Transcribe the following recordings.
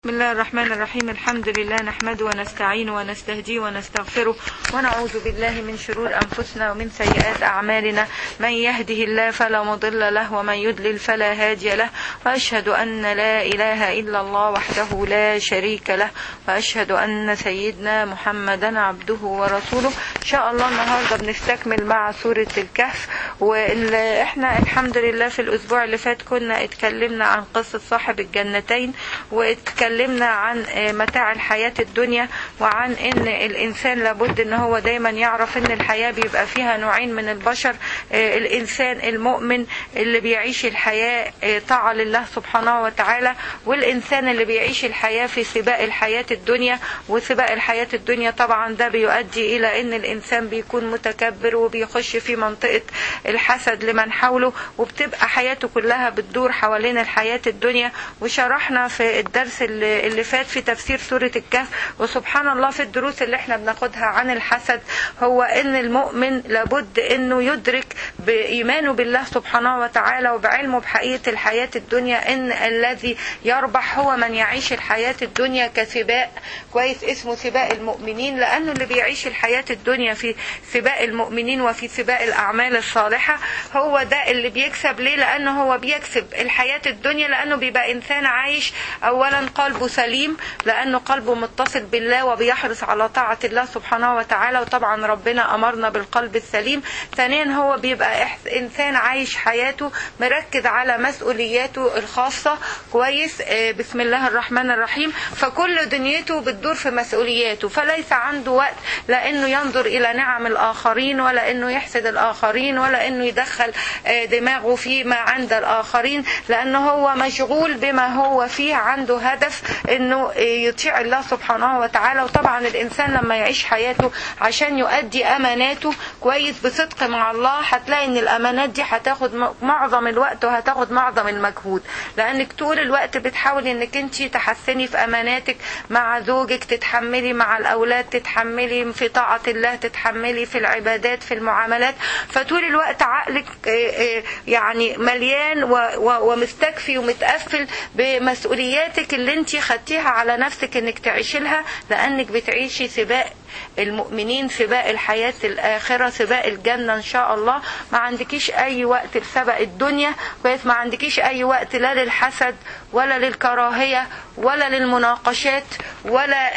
بسم الله الرحمن الرحيم. الحمد لله نحمده ونستعينه ونستهديه ونستغفره ونعوذ بالله من شرور أنفسنا ومن سيئات أعمالنا. من يهده الله فلا مضل له ومن يضلل فلا هادي له، وأشهد أن لا إله إلا الله وحده لا شريك له، وأشهد أن سيدنا محمدا عبده ورسوله. إن شاء الله النهاردة بنستكمل مع سورة الكهف، وإحنا الحمد لله في الأسبوع اللي فات كنا اتكلمنا عن قصة صاحب الجنتين، واتكلمنا عن متاع الحياة الدنيا، وعن ان الانسان لابد ان هو دايما يعرف ان الحياة بيبقى فيها نوعين من البشر. الانسان المؤمن اللي بيعيش الحياة طاعة لله سبحانه وتعالى، والانسان اللي بيعيش الحياة في سباق الحياة الدنيا. وسباق الحياة الدنيا طبعا ده بيؤدي الى ان الانسان بيكون متكبر وبيخش في منطقة الحسد لمن حوله، وبتبقى حياته كلها بتدور حوالين الحياة الدنيا. وشرحنا في الدرس اللي فات في تفسير سورة الكهف، وسبحان الله في الدروس اللي احنا بناخدها عن الحسد، هو ان المؤمن لابد انه يدرك بإيمانه بالله سبحانه وتعالى وبعلمه بحقيقة الحياة الدنيا ان الذي يربح هو من يعيش الحياة الدنيا كسباق كويس اسمه سباق المؤمنين. لانه اللي بيعيش الحياة الدنيا في سباق المؤمنين وفي سباق الأعمال الصالحة هو ده اللي بيكسب. ليه؟ لانه هو بيكسب الحياة الدنيا لانه بيبقى انسان عايش اولا قلبه سليم، لانه قلبه متصل بالله وبيحرص على طاعة الله سبحانه وتعالى، وطبعا ربنا امرنا بالقلب السليم. ثانيا هو بيبقى انسان عايش حياته مركز على مسؤولياته الخاصة كويس. بسم الله الرحمن الرحيم. فكل دنيته بتدور في مسؤولياته، فليس عنده وقت لانه ينظر الى نعم الاخرين، ولا انه يحسد الاخرين، ولا انه يدخل دماغه فيما عند الاخرين، لانه هو مشغول بما هو فيه، عنده هدف انه يطيع الله سبحانه وتعالى. وطبعا الانسان لما يعيش حياته عشان يؤدي اماناته كويس بصدق مع الله، هتلاقي ان الامانات دي هتاخد معظم الوقت وهتاخد معظم المجهود، لانك طول الوقت بتحاولي انك انت تحسني في اماناتك مع زوجك، تتحملي مع الاولاد، تتحملي في طاعة الله، تتحملي في العبادات، في المعاملات. فطول الوقت عقلك يعني مليان ومستكفي ومتقفل بمسؤولياتك اللي انت خدتيها على نفسك انك تعيشي لها، لانك بتعيشي سباق المؤمنين، سباق الحياة الآخرة، سباق الجنة إن شاء الله. ما عندكيش أي وقت لسبق الدنيا كويس، ما عندكيش أي وقت لا للحسد ولا للكراهية ولا للمناقشات ولا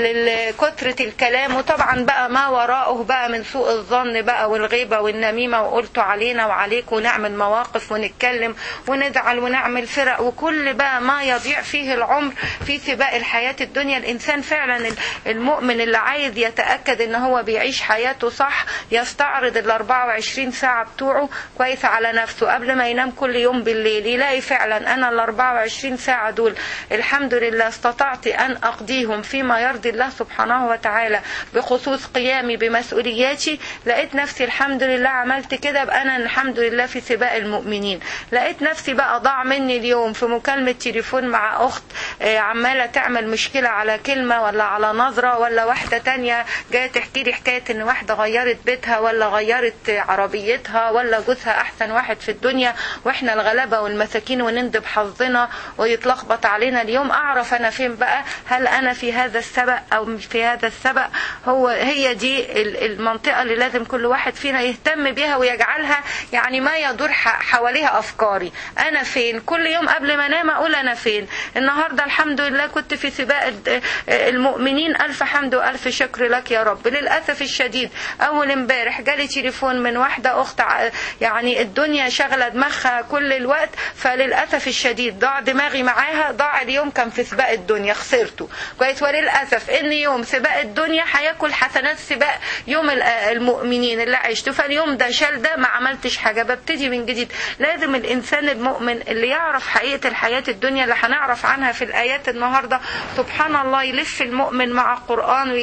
لكثرة الكلام، وطبعا بقى ما وراءه بقى من سوء الظن بقى والغيبة والنميمة وقلتوا علينا وعليك، ونعمل مواقف ونتكلم ونزعل ونعمل فرق، وكل بقى ما يضيع فيه العمر في سباق الحياة الدنيا. الإنسان فعلا المؤمن اللي عايز يتأكد ان هو بيعيش حياته صح يستعرض ال 24 ساعة بتوعه كويس على نفسه قبل ما ينام كل يوم بالليل، يلاقي فعلا انا ال 24 ساعة دول الحمد لله استطعت ان اقضيهم فيما يرضي الله سبحانه وتعالى بخصوص قيامي بمسؤولياتي. لقيت نفسي الحمد لله عملت كده، بقى انا الحمد لله في سباق المؤمنين. لقيت نفسي بقى ضاع مني اليوم في مكالمة تليفون مع اخت عمالة تعمل مشكلة على كلمة ولا على نظرة، ولا واحدة تانية جاية تحكي لي حكاية ان واحدة غيرت بيتها ولا غيرت عربيتها ولا جوزها احسن واحد في الدنيا، واحنا الغلابة والمساكين وندب حظنا ويتلخبط علينا اليوم. اعرف انا فين بقى، هل انا في هذا السبق او مش في هذا السبق؟ هي دي المنطقة اللي لازم كل واحد فينا يهتم بيها ويجعلها يعني ما يدور حواليها افكاري. انا فين؟ كل يوم قبل ما انام اقول انا فين. النهاردة الحمد لله كنت في سباق المؤمنين، الف حمد والف شكر لك يا رب. للأسف الشديد اول امبارح جالي تليفون من واحدة اخت يعني الدنيا شغلة دماغها كل الوقت، فللأسف الشديد ضاع دماغي معاها، ضاع اليوم كان في سباق الدنيا خسرته كويس. وللأسف ان يوم سباق الدنيا هياكل حسنات سباق يوم المؤمنين اللي عشته، فاليوم ده شال ده ما عملتش حاجة، ببتدي من جديد. لازم الانسان المؤمن اللي يعرف حقيقة الحياة الدنيا اللي هنعرف عنها في الآيات النهاردة، سبحان الله، يلف المؤمن مع القرآن ويلاقي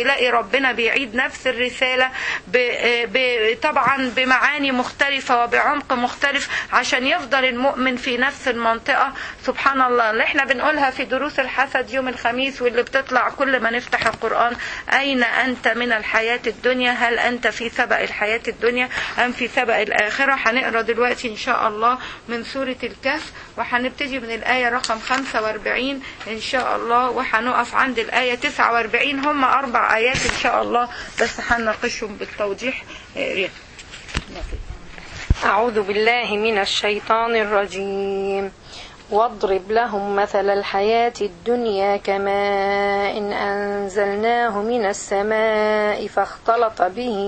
ربنا بيعيد نفس الرسالة طبعا بمعاني مختلفة وبعمق مختلف عشان يفضل المؤمن في نفس المنطقة. سبحان الله اللي احنا بنقولها في دروس الحسد يوم الخميس واللي بتطلع كل ما نفتح القرآن: أين أنت من الحياة الدنيا؟ هل أنت في سبق الحياة الدنيا أم في سبق الآخرة؟ هنقرأ دلوقتي إن شاء الله من سورة الكهف، وهنبتدي من الآية رقم 45 إن شاء الله، وهنقف عند الآية 49. هم 4 آيات إن شاء الله بس هنناقشهم بالتوضيح. أعوذ بالله من الشيطان الرجيم. واضرب لهم مثل الحياة الدنيا كماء إن أنزلناه من السماء فاختلط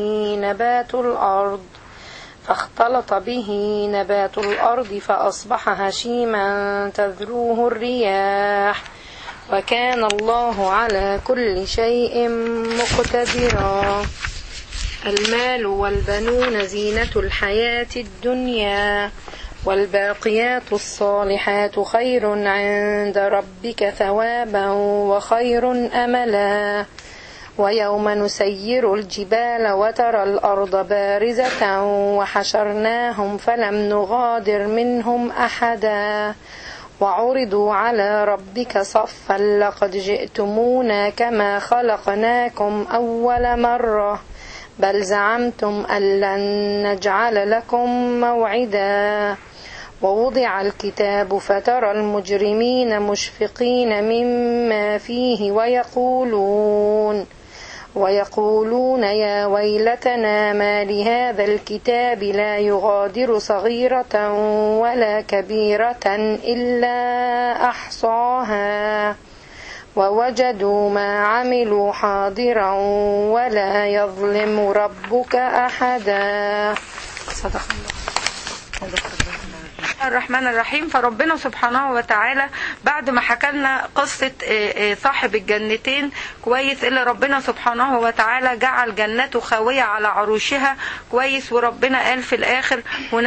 به نبات الأرض فأصبح هشيما تذروه الرياح وكان الله على كل شيء مقتدرا. المال والبنون زينة الحياة الدنيا والباقيات الصالحات خير عند ربك ثوابا وخير أملا. ويوم نسير الجبال وترى الأرض بارزة وحشرناهم فلم نغادر منهم أحدا وعرضوا على ربك صفا لقد جئتمونا كما خلقناكم أول مرة بل زعمتم أن لن نجعل لكم موعدا. ووضع الكتاب فترى المجرمين مشفقين مما فيه ويقولون يا ويلتنا ما لهذا الكتاب لا يغادر صغيرة ولا كبيرة إلا أحصاها ووجدوا ما عملوا حاضرا ولا يظلم ربك أحدا. صدق الله. الرحمن الرحيم. فربنا سبحانه وتعالى بعد ما حكى لنا قصة صاحب الجنتين كويس، اللي ربنا سبحانه وتعالى جعل جنته خاوية على عروشها كويس، وربنا قال في الآخر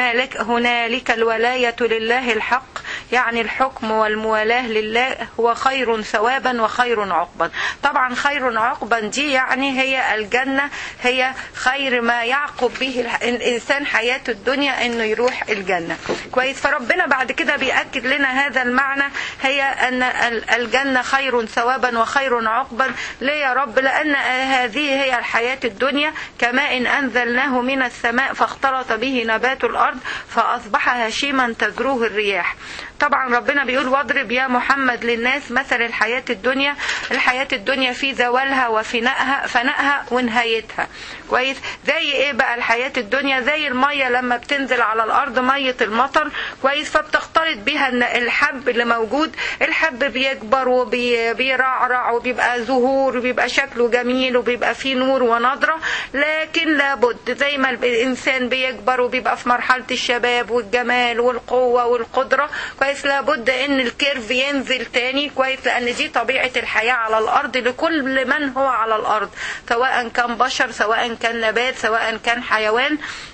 هنالك الولاية لله الحق، يعني الحكم والموالاة لله هو خير ثوابا وخير عقبا. طبعا خير عقبا دي يعني هي الجنة، هي خير ما يعقب به الإنسان حياة الدنيا إنه يروح الجنة كويس. فربنا بعد كده بيأكد لنا هذا المعنى، هي أن الجنة خير ثوابا وخير عقبا. ليه يا رب؟ لأن هذه هي الحياة الدنيا كما إن أنزلناه من السماء فاختلط به نبات الأرض فأصبح هشيما تذروه الرياح. طبعا ربنا بيقول واضرب يا محمد للناس مثل الحياة الدنيا. الحياة الدنيا في زوالها وفنائها ونهايتها كويس. زي ايه بقى الحياة الدنيا؟ زي المية لما بتنزل على الأرض، مية المطر كويس، فبتختلط بها الحب اللي موجود. الحب بيكبر وبيرعرع وبيبقى زهور وبيبقى شكله جميل وبيبقى فيه نور ونضرة، لكن لابد زي ما الإنسان بيكبر وبيبقى في مرحلة الشباب والجمال والقوة والقدرة كويس، لابد ان الكيرف ينزل تاني كويس، لان دي طبيعة الحياة على الأرض لكل من هو على الأرض، سواء كان بشر سواء كان نبات سواء كان حيوان،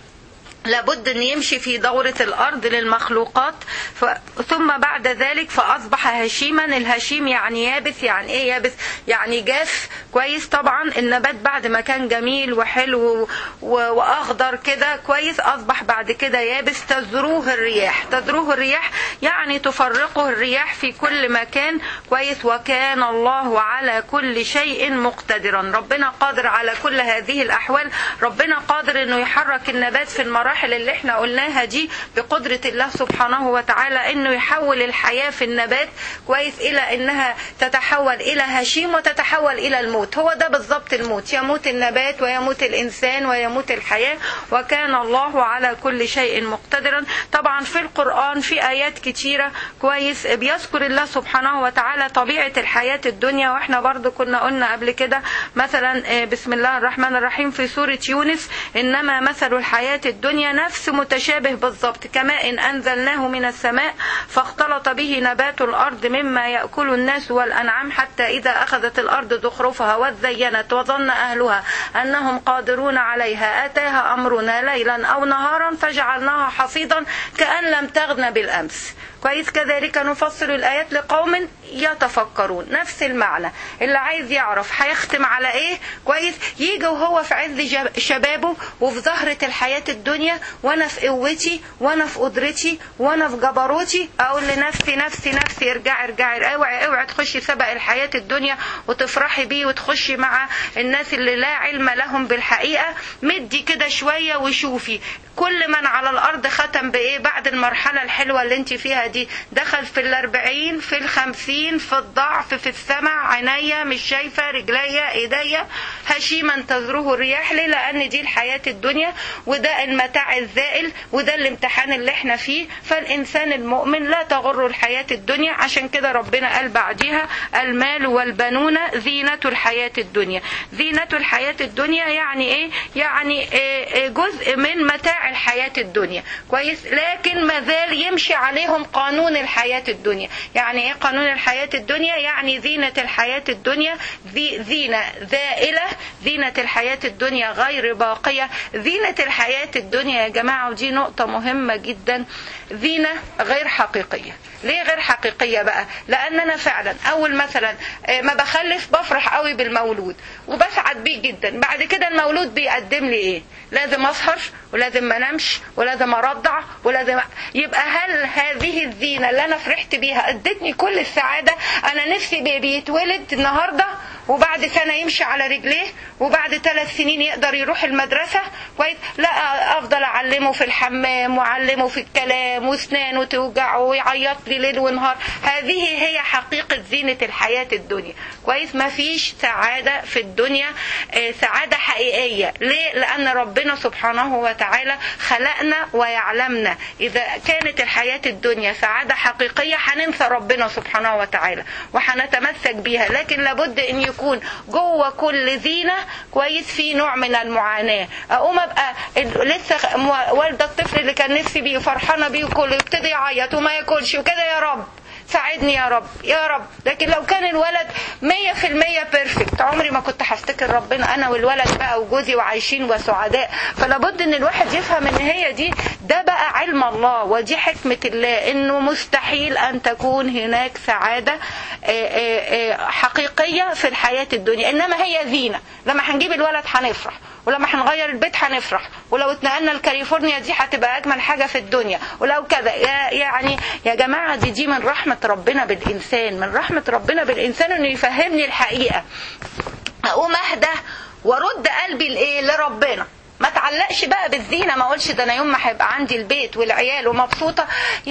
لابد ان يمشي في دورة الارض للمخلوقات. ثم بعد ذلك فاصبح هشيما. الهشيم يعني يابس. يعني ايه يابس؟ يعني جاف كويس. طبعا النبات بعد ما كان جميل وحلو واخضر كده كويس اصبح بعد كده يابس. تذروه الرياح يعني تفرقه الرياح في كل مكان كويس. وكان الله على كل شيء مقتدرا. ربنا قادر على كل هذه الاحوال. ربنا قادر انه يحرك النبات في المراحل اللي احنا قلناها دي بقدرة الله سبحانه وتعالى، انه يحول الحياة في النبات كويس الى انها تتحول الى هشيم وتتحول الى الموت. هو ده بالضبط الموت، يموت النبات ويموت الانسان ويموت الحياة. وكان الله على كل شيء مقتدرا. طبعا في القرآن في ايات كتيرة كويس بيذكر الله سبحانه وتعالى طبيعة الحياة الدنيا، واحنا برضو كنا قلنا قبل كده مثلا بسم الله الرحمن الرحيم في سورة يونس انما مثل الحياة الدنيا نفس متشابه بالضبط كما إن أنزلناه من السماء فاختلط به نبات الأرض مما يأكل الناس والأنعام حتى إذا أخذت الأرض زخرفها وزينت وظن أهلها أنهم قادرون عليها أتاها أمرنا ليلا أو نهارا فجعلناها حصيدا كأن لم تغن بالأمس كويس. كذلك نفصل الآيات لقوم يتفكرون. نفس المعنى. اللي عايز يعرف هيختم على ايه كويس، يجي وهو في عز شبابه وفي زهرة الحياة الدنيا، وانا في قوتي وانا في قدرتي وانا في جبروتي، اقول لنفسي نفسي نفسي ارجعي ارجعي، اوعي تخشي سبق الحياة الدنيا وتفرحي بيه وتخشي مع الناس اللي لا علم لهم بالحقيقة. مدي كده شوية وشوفي كل من على الارض ختم بايه بعد المرحلة الحلوة اللي انت فيها دي. دخل في 40 في 50 في الضعف، في السمع، عينيا مش شايفة، رجليا ايديا هشيما تزروه الرياح. ليه؟ لان دي الحياة الدنيا وده المتاع الزائل وده الامتحان اللي احنا فيه. فالانسان المؤمن لا تغر الحياة الدنيا. عشان كده ربنا قال بعدها المال والبنون زينة الحياة الدنيا. زينة الحياة الدنيا يعني ايه؟ يعني جزء من متاع الحياة الدنيا كويس، لكن مازال يمشي عليهم قانون الحياة الدنيا. يعني ايه قانون الحياة الدنيا؟ يعني زينة الحياة الدنيا زينة زائلة، زينة الحياة الدنيا غير باقية. زينة الحياة الدنيا يا جماعة، ودي نقطة مهمة جدا، زينة غير حقيقية. ليه غير حقيقية بقى؟ لان انا فعلا اول مثلا ما بخلف بفرح قوي بالمولود وبسعد بيه جدا. بعد كده المولود بيقدم لي ايه؟ لازم اسهر ولازم ما انامش ولازم ارضع ولازم يبقى هل هذه الزينة اللي انا فرحت بيها ادتني كل السعادة؟ انا نفسي بيبي يتولد النهاردة وبعد سنة يمشي على رجليه وبعد 3 سنين يقدر يروح المدرسة كويس. لا، افضل اعلمه في الحمام واعلمه في الكلام واسنانه توجعه ويعيط لي ليل ونهار. هذه هي حقيقة زينة الحياة الدنيا كويس. ما فيش سعادة في الدنيا سعادة حقيقية. ليه؟ لان ربنا سبحانه وتعالى خلقنا ويعلمنا. اذا كانت الحياة الدنيا سعادة حقيقية هننسى ربنا سبحانه وتعالى وهنتمسك بيها. لكن لابد ان يكون جوه كل زينة كويس في نوع من المعاناة. اقوم ابقى لسه والدة الطفل اللي كان نفسي بيه فرحانة بيه وكله يبتدي يعيط وما ياكلش وكده، يا رب ساعدني يا رب يا رب. لكن لو كان الولد 100% بيرفكت عمري ما كنت هفتكر ربنا، انا والولد بقى وجوزي وعايشين وسعداء. فلابد ان الواحد يفهم ان هي دي، ده بقى علم الله ودي حكمة الله، انه مستحيل ان تكون هناك سعادة حقيقية في الحياة الدنيا. انما هي زينة. لما هنجيب الولد هنفرح، ولما هنغير البيت هنفرح، ولو اتنقلنا لكاليفورنيا دي هتبقى اجمل حاجة في الدنيا، ولو كذا. يعني يا جماعة دي من رحمة ربنا بالإنسان، من رحمة ربنا بالإنسان انه يفهمني الحقيقة. اقوم اهدى وارد قلبي لايه؟ لربنا. ما تعلقش بقى بالزينة، ما اقولش ده انا يوم ما هيبقى عندي البيت والعيال ومبسوطة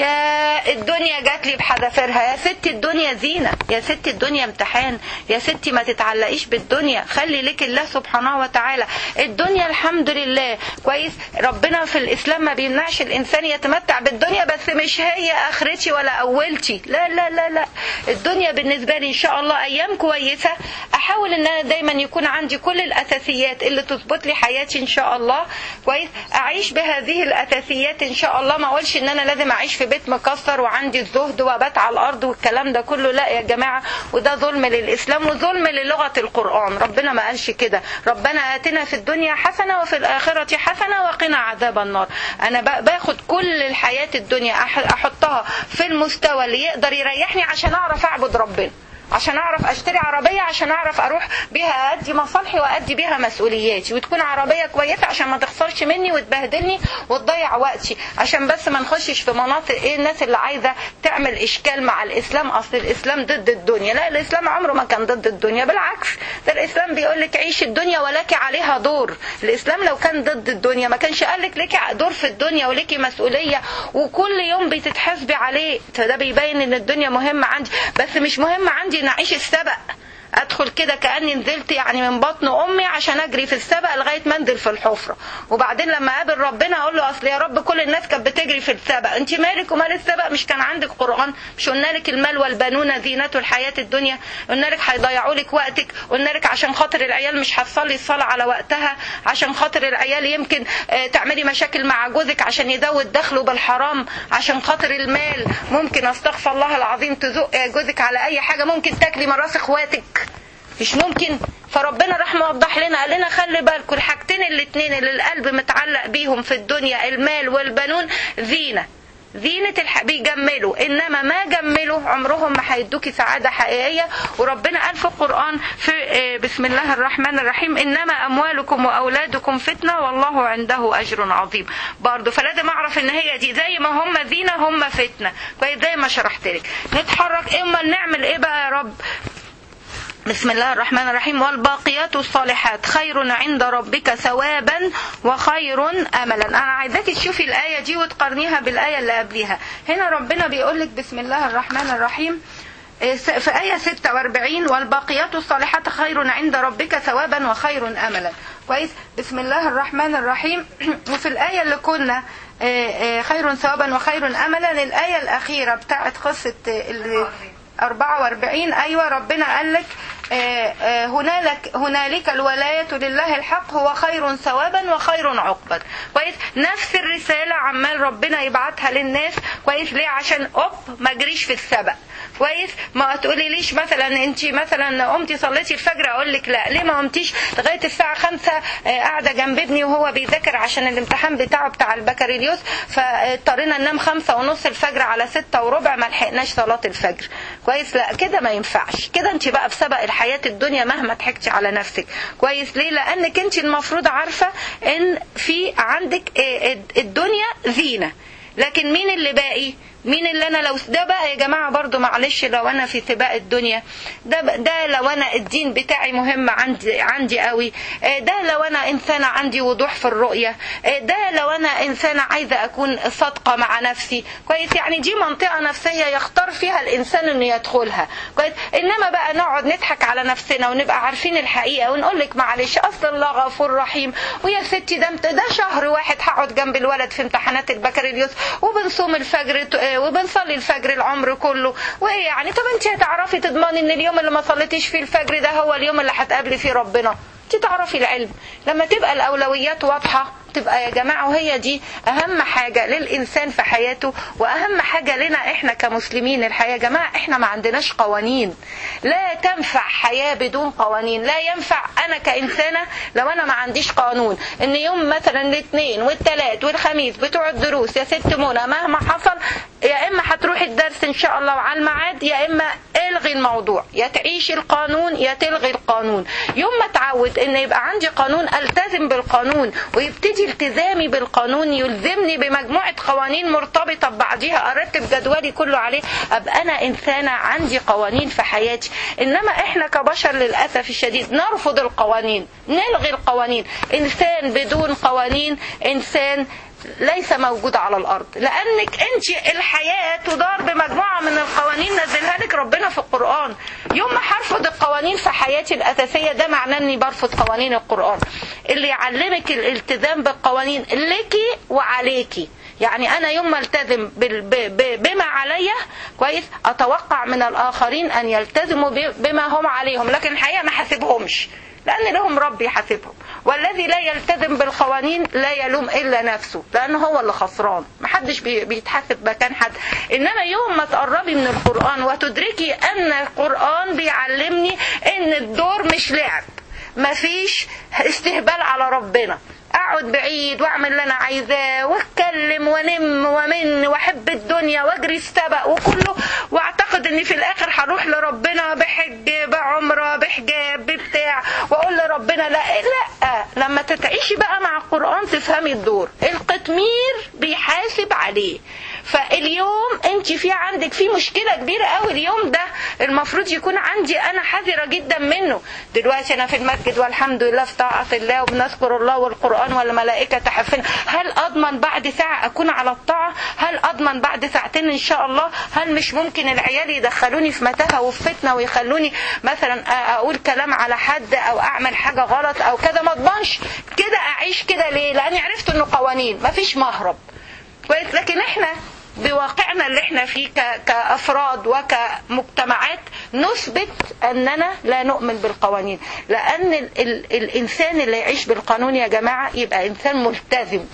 يا الدنيا جات لي بحذافيرها. يا ستي الدنيا زينة، يا ستي الدنيا امتحان، يا ستي ما تتعلقيش بالدنيا، خلي لك الله سبحانه وتعالى. الدنيا الحمد لله كويس. ربنا في الاسلام ما بيمنعش الانسان يتمتع بالدنيا، بس مش هي اخرتي ولا اولتي. لا لا لا لا، الدنيا بالنسبة لي ان شاء الله ايام كويسة. احاول ان انا دايما يكون عندي كل الاساسيات اللي تثبت لي حياتي ان شاء الله كويس. اعيش بهذه الاساسيات ان شاء الله. ما اقولش ان انا لازم اعيش في بيت مكسر وعندي الزهد وابات على الارض والكلام ده كله. لا يا جماعة، وده ظلم للاسلام وظلم للغة القرآن. ربنا ما قالش كده. ربنا آتنا في الدنيا حسنة وفي الاخرة حسنة وقنا عذاب النار. انا باخد كل الحياة الدنيا احطها في المستوى اللي يقدر يريحني عشان اعرف اعبد ربنا، عشان اعرف اشتري عربية، عشان اعرف اروح بيها ادي مصالحي وادي بيها مسؤولياتي، وتكون عربية كويسة عشان ما تخسرش مني وتبهدلني وتضيع وقتي، عشان بس ما نخشش في مناطق ايه الناس اللي عايزة تعمل اشكال مع الاسلام. اصل الاسلام ضد الدنيا. لا، الاسلام عمره ما كان ضد الدنيا، بالعكس ده الاسلام بيقولك عيش الدنيا ولك عليها دور. الاسلام لو كان ضد الدنيا ما كانش قالك لك دور في الدنيا ولك مسؤولية وكل يوم بتتحاسبي عليه. فده بيبين ان الدنيا مهمة عندي، بس مش مهمة عندي نعيش السبق. ادخل كده كأني نزلت يعني من بطن امي عشان اجري في السبق لغاية ما انزل في الحفرة، وبعدين لما اقابل ربنا اقول له اصل يا رب كل الناس كانت بتجري في السبق، انت مالك ومال السبق؟ مش كان عندك قرآن؟ مش قلنا لك المال والبنون زينة الحياة الدنيا؟ قلنا لك هيضيعوا لك وقتك، قلنا لك عشان خاطر العيال مش هتصلي الصلاة على وقتها، عشان خاطر العيال يمكن تعملي مشاكل مع جوزك عشان يزود دخله بالحرام، عشان خاطر المال ممكن استغفر الله العظيم تزق جوزك على اي حاجة، ممكن تاكلي مراس اخواتك، مش ممكن. فربنا راح موضح لنا قال لنا خلي بالكم الحاجتين الاتنين اللي القلب متعلق بيهم في الدنيا، المال والبنون، زينة زينة بيجملوا، انما ما جملوا عمرهم ما هيدوكي سعادة حقيقية. وربنا قال في القرآن في بسم الله الرحمن الرحيم انما اموالكم واولادكم فتنة والله عنده اجر عظيم. برضو فلازم اعرف ان هي دي زي ما هم زينة هم فتنة، كويس زي ما شرحت لك. نتحرك اما نعمل ايه بقى يا رب؟ بسم الله الرحمن الرحيم والباقيات الصالحات خير عند ربك ثوابا وخير املا. انا عايزاكي تشوفي الايه دي وتقارنيها بالايه اللي قبلها. هنا ربنا بيقول لك بسم الله الرحمن الرحيم في آية 46 والباقيات الصالحات خير عند ربك ثوابا وخير أملا. كويس. بسم الله الرحمن الرحيم. وفي الآية اللي كنا خير ثوابا وخير أملا، الآية الأخيرة بتاعت قصة 44 أيوة ربنا قال لك هنالك الولاية لله الحق هو خير ثوابا وخير عقبا. كويس. نفس الرسالة عمال ربنا يبعتها للناس. كويس. ليه؟ عشان ما اجريش في السبق. كويس. ما تقولي ليش مثلا انت مثلا قمتي صليتي الفجر، اقول لك لا، ليه ما قمتيش لغايه الساعه 5 قاعده جنب ابني وهو بيذاكر عشان الامتحان بتاعه بتاع البكالوريوس، فاضطرينا ننام 5:30 الفجر على 6:15 ما لحقناش صلاه الفجر. كويس. لا كده ما ينفعش، كده انت بقى في سبق الحياه الدنيا مهما ضحكتي على نفسك. كويس. ليه؟ لانك انت المفروض عارفه ان في عندك الدنيا زينه، لكن مين اللي باقي؟ مين اللي انا لو ده بقى يا جماعه برضو معلش لو انا في سباق الدنيا ده لو انا الدين بتاعي مهم عندي قوي، ده لو انا انسانه عندي وضوح في الرؤيه، ده لو انا انسانه عايزه اكون صادقه مع نفسي. كويس. يعني دي منطقه نفسيه يختار فيها الانسان انه يدخلها. كويس. انما بقى نقعد نضحك على نفسنا ونبقى عارفين الحقيقه ونقول لك معلش اصل الله غفور رحيم، ويا ستي ده شهر واحد هقعد جنب الولد في امتحانات البكالوريوس وبنصوم الفجر وبنصلي الفجر العمر كله، وايه يعني؟ طب انت هتعرفي تضمني ان اليوم اللي ما صليتيش فيه الفجر ده هو اليوم اللي هتقابلي فيه ربنا؟ انت تعرفي العلم لما تبقى الاولويات واضحه تبقى يا جماعه، وهي دي اهم حاجه للانسان في حياته واهم حاجه لنا احنا كمسلمين. الحياه يا جماعه احنا ما عندناش قوانين، لا تنفع حياه بدون قوانين. لا ينفع انا كانسانه لو انا ما عنديش قانون ان يوم مثلا الاثنين والثلاث والخميس بتوع الدروس يا ست منى مهما حصل يا اما هتروحي الدرس ان شاء الله على الميعاد، يا اما الغي الموضوع، يا تعيشي القانون يا تلغي القانون. يوم ما اتعود ان يبقى عندي قانون التزم بالقانون، ويبتدي التزامي بالقانون يلزمني بمجموعة قوانين مرتبطة ببعضها ارتب جدولي كله عليه، ابقى انا انسانة عندي قوانين في حياتي. انما احنا كبشر للأسف الشديد نرفض القوانين، نلغي القوانين. انسان بدون قوانين انسان ليس موجود على الارض، لانك انت الحياة تدار بمجموعة من القوانين نزلها لك ربنا في القرآن. يوم ما هرفض القوانين في حياتي الاساسية ده معناه اني برفض قوانين القرآن اللي يعلمك الالتزام بالقوانين ليكي وعليكي. يعني انا يوم ما التزم بما عليا كويس اتوقع من الاخرين ان يلتزموا بما هم عليهم، لكن الحقيقة ما حاسبهمش لأن لهم رب يحاسبهم. والذي لا يلتزم بالقوانين لا يلوم إلا نفسه، لأنه هو اللي خسران، محدش بيتحاسب مكان حد. إنما يوم ما تقربي من القرآن وتدركي أن القرآن بيعلمني أن الدور مش لعب، مفيش استهبال على ربنا، اقعد بعيد واعمل اللي انا عايزاه واتكلم وانم ومن واحب الدنيا واجري السبق وكله، واعتقد اني في الاخر هروح لربنا بحج بعمره بحجاب ببتاع، واقول لربنا لا. لما تتعيشي بقى مع القرآن تفهمي الدور. القطمير بيحاسب عليه. فاليوم انت عندك في مشكلة كبيرة قوي، اليوم ده المفروض يكون عندي انا حذرة جدا منه. دلوقتي انا في المسجد والحمد لله في طاعة الله وبنذكر الله والقرآن والملائكة تحفنا، هل اضمن بعد ساعة اكون على الطاعة؟ هل اضمن بعد ساعتين ان شاء الله؟ هل مش ممكن العيال يدخلوني في متاهة وفي فتنة ويخلوني مثلا اقول كلام على حد او اعمل حاجة غلط او كذا؟ ما اضمنش كده اعيش كده. ليه؟ لاني عرفت انه قوانين مفيش مهرب. كويس. لكن احنا بواقعنا اللي احنا فيه كأفراد وكمجتمعات نثبت أننا لا نؤمن بالقوانين، لأن الإنسان اللي يعيش بالقانون يا جماعة يبقى إنسان ملتزم،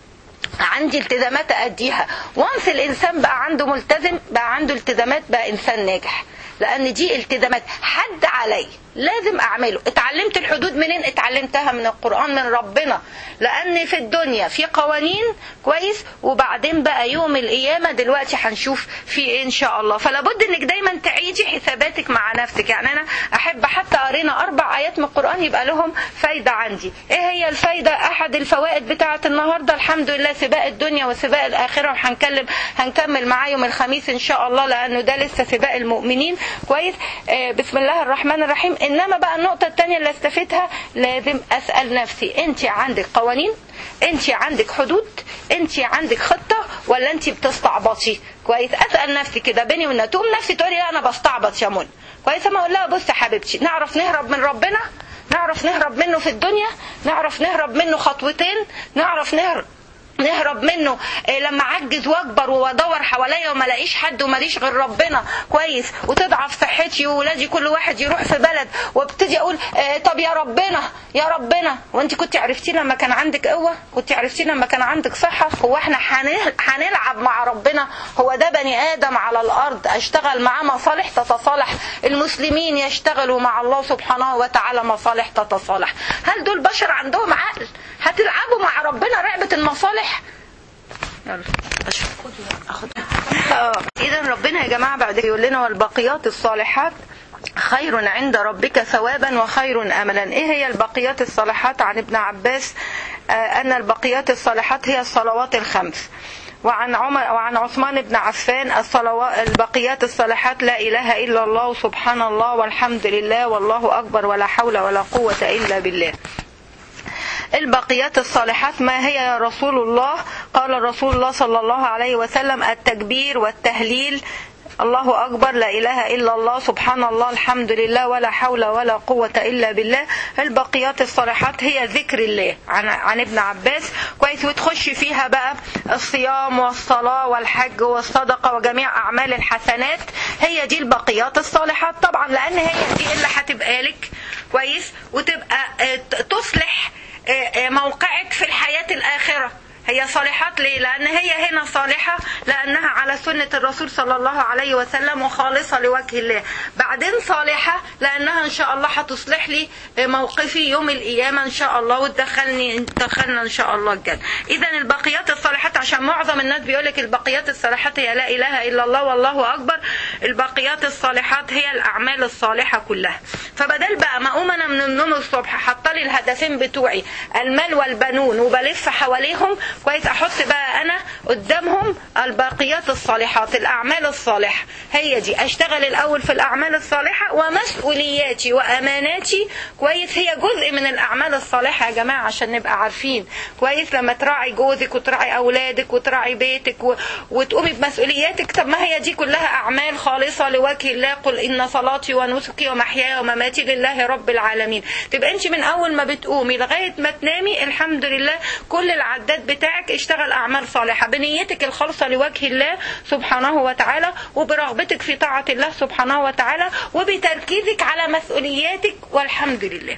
عندي التزامات أديها. وانس الإنسان بقى عنده ملتزم بقى عنده التزامات بقى إنسان ناجح، لأن دي التزامات. حد علي، لازم اعمله. اتعلمت الحدود منين؟ اتعلمتها من القرآن، من ربنا، لان في الدنيا في قوانين كويس، وبعدين بقى يوم القيامة دلوقتي هنشوف في ايه ان شاء الله. فلا بد انك دايما تعيدي حساباتك مع نفسك. يعني انا احب حتى قرينا 4 آيات من القرآن يبقى لهم فايدة عندي. ايه هي الفايدة؟ احد الفوائد بتاعة النهاردة الحمد لله سباق الدنيا وسباق الاخرة، هنكمل معاه يوم الخميس ان شاء الله، لانه ده لسه سباق المؤمنين كويس. بسم الله الرحمن الرحيم. انما بقى النقطة الثانية اللي استفدتها، لازم اسأل نفسي، انت عندك قوانين؟ انت عندك حدود؟ انت عندك خطة ولا انت بتستعبطي؟ كويس. اسأل نفسي كده بيني وبين تقوم نفسي تقولي لا انا بستعبط يا منى، كويس. اما اقول لها بص يا حبيبتي، نعرف نهرب من ربنا، نعرف نهرب منه في الدنيا، نعرف نهرب منه خطوتين، نعرف نهرب منه لما عجز واكبر وادور حواليا وما لاقيش حد وماليش غير ربنا كويس، وتضعف صحتي وولادي كل واحد يروح في بلد، وابتدي اقول طب يا ربنا يا ربنا. وانت كنت عرفتي لما كان عندك قوه؟ كنت عرفتي لما كان عندك صحه؟ هو احنا هنلعب مع ربنا؟ هو ده بني ادم على الارض اشتغل معاه مصالح تتصالح؟ المسلمين يشتغلوا مع الله سبحانه وتعالى مصالح تتصالح. هل دول بشر عندهم عقل؟ هتلعبوا مع ربنا لعبه المصالح؟ يلا اذا ربنا يا جماعه بعد يقول لنا والبقيات الصالحات خير عند ربك ثوابا وخير املا. ايه هي البقيات الصالحات؟ عن ابن عباس ان البقيات الصالحات هي الصلوات الخمس. وعن عثمان بن عفان البقيات الصالحات لا اله الا الله سبحان الله والحمد لله والله اكبر ولا حول ولا قوه الا بالله. البقيات الصالحات ما هي يا رسول الله؟ قال رسول الله صلى الله عليه وسلم التكبير والتهليل، الله أكبر، لا إله إلا الله، سبحان الله، الحمد لله، ولا حول ولا قوة إلا بالله. البقيات الصالحات هي ذكر الله عن ابن عباس كويس. وتخش فيها بقى الصيام والصلاة والحج والصدقة وجميع أعمال الحسنات، هي دي البقيات الصالحات طبعا، لأن هي دي اللي هتبقى لك كويس وتبقى تصلح موقعك في الحياة الآخرة. هي صالحات ليه؟ لأن هي هنا صالحة لأنها على سنة الرسول صلى الله عليه وسلم وخالصة لوجه الله. بعدين صالحة لأنها إن شاء الله هتصلح لي موقفي يوم القيامة إن شاء الله، وتدخلنا إن شاء الله الجنة. إذا البقيات الصالحات، عشان معظم الناس بيقولك البقيات الصالحات هي لا إله إلا الله والله أكبر، البقيات الصالحات هي الأعمال الصالحة كلها. فبدل بقى ما أقوم أنا من النوم الصبح حاطة لي الهدفين بتوعي المال والبنون وبلف حواليهم كويس، احط بقى انا قدامهم الباقيات الصالحات، الاعمال الصالحه. هي دي اشتغل الاول في الاعمال الصالحه، ومسؤولياتي واماناتي كويس هي جزء من الاعمال الصالحه يا جماعه، عشان نبقى عارفين كويس. لما تراعي جوزك وتراعي اولادك وتراعي بيتك وتقومي بمسؤولياتك، طب ما هي دي كلها اعمال خالصه لوجه الله. قل ان صلاتي ونسكي ومحياي ومماتي لله رب العالمين. تبقى انت من اول ما بتقومي لغايه ما تنامي الحمد لله كل العداد بتاعك اشتغل أعمال صالحة بنيتك الخالصة لوجه الله سبحانه وتعالى، وبرغبتك في طاعة الله سبحانه وتعالى، وبتركيزك على مسؤولياتك والحمد لله.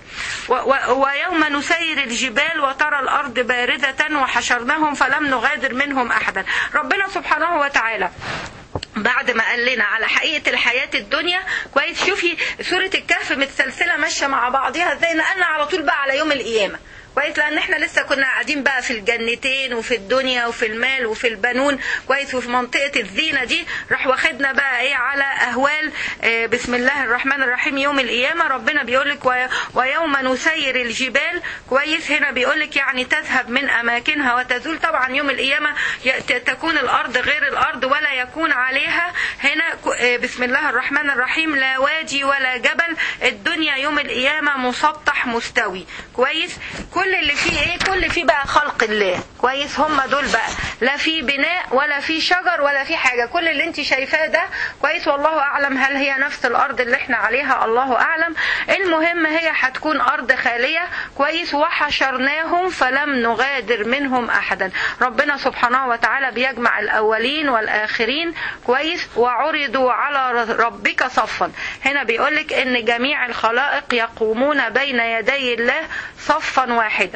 ويوم نسير الجبال وترى الأرض باردة وحشرناهم فلم نغادر منهم أحدا. ربنا سبحانه وتعالى بعد ما قال لنا على حقيقة الحياة الدنيا كويس، شوفي سورة الكهف متسلسلة ماشية مع بعضها زي نقلنا على طول بقى على يوم القيامة كويس، لان احنا لسه كنا قاعدين بقى في الجنتين وفي الدنيا وفي المال وفي البنون كويس، وفي منطقة الزينة دي راح واخدنا بقى ايه على اهوال بسم الله الرحمن الرحيم يوم القيامة. ربنا بيقولك ويوم نسير الجبال كويس، هنا بيقولك يعني تذهب من اماكنها وتزول. طبعا يوم القيامة تكون الارض غير الارض ولا يكون عليها هنا بسم الله الرحمن الرحيم لا وادي ولا جبل. الدنيا يوم القيامة مسطح مستوي كويس، كل اللي فيه ايه؟ كل اللي فيه بقى خلق الله كويس، هم دول بقى، لا في بناء ولا في شجر ولا في حاجة، كل اللي انت شايفاه ده كويس. والله اعلم هل هي نفس الارض اللي احنا عليها، الله اعلم. المهم هي هتكون ارض خالية كويس. وحشرناهم فلم نغادر منهم احدا. ربنا سبحانه وتعالى بيجمع الاولين والاخرين كويس، وعرضوا على ربك صفا. هنا بيقولك ان جميع الخلائق يقومون بين يدي الله صفا واحدا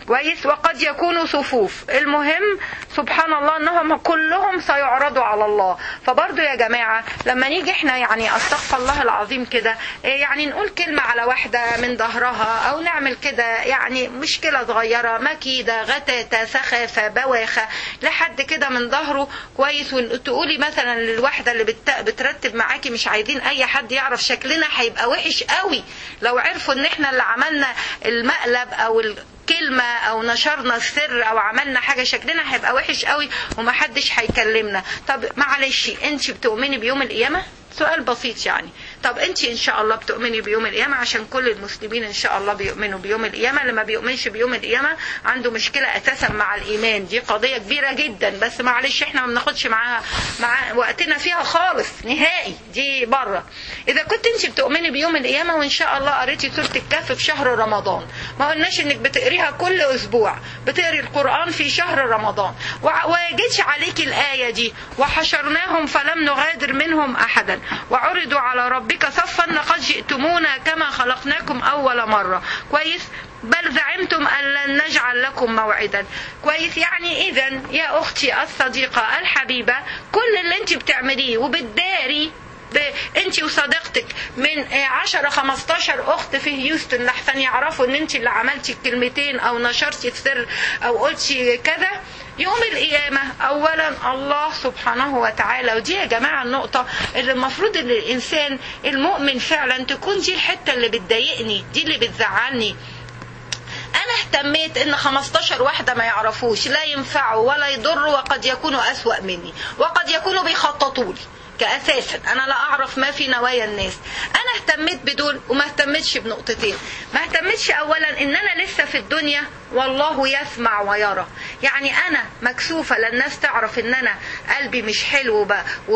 كويس، وقد يكونوا صفوف. المهم سبحان الله انهم كلهم سيعرضوا على الله. فبرضو يا جماعة لما نيجي احنا يعني استغفر الله العظيم كده يعني نقول كلمة على واحدة من ظهرها او نعمل كده يعني مشكلة صغيرة، مكيدة، غتاتة، سخافة، بواخة، لحد كده من ظهره كويس، وتقولي مثلا للواحدة اللي بترتب معاكي مش عايزين اي حد يعرف شكلنا هيبقى وحش قوي لو عرفوا ان احنا اللي عملنا المقلب او كلمة او نشرنا السر او عملنا حاجة شكلنا هيبقى وحش قوي ومحدش هيكلمنا. طب معلش انت بتؤمني بيوم القيامة؟ سؤال بسيط يعني. طب انت ان شاء الله بتؤمني بيوم القيامة؟ عشان كل المسلمين ان شاء الله بيؤمنوا بيوم القيامة. اللي ما بيؤمنش بيوم القيامة عنده مشكلة اساسا مع الايمان. دي قضية كبيرة جدا، بس معلش احنا ما بناخدش معاها وقتنا فيها خالص نهائي، دي بره. اذا كنت انت بتؤمني بيوم القيامة وان شاء الله قريتي سورة الكهف في شهر رمضان، ما قلناش انك بتقريها كل اسبوع، بتقري القرآن في شهر رمضان، وجيتش عليك الآية دي وحشرناهم فلم نغادر منهم احدا وعرضوا على ربك صفا لقد جئتمونا كما خلقناكم أول مرة. كويس، بل زعمتم أن لن نجعل لكم موعدا. كويس، يعني إذن يا أختي الصديقة الحبيبة كل اللي انت بتعمليه وبتداري انت وصديقتك من 10-15 اخت في هيوستن لحسن يعرفوا ان انت اللي عملتي الكلمتين او نشرتي السر او قلتي كذا، يوم القيامة اولا الله سبحانه وتعالى. ودي يا جماعة النقطة اللي المفروض ان الانسان المؤمن فعلا تكون دي الحتة اللي بتضايقني، دي اللي بتزعلني. انا اهتميت ان 15 واحدة ما يعرفوش لا ينفعوا ولا يضروا، وقد يكونوا اسوأ مني، وقد يكونوا بيخططوا لي كأساسا أنا لا أعرف ما في نوايا الناس. أنا اهتميت بدول وما اهتمتش بنقطتين. ما اهتمتش أولا إن أنا لسه في الدنيا والله يسمع ويرى. يعني أنا مكسوفة للناس تعرف إن أنا قلبي مش حلو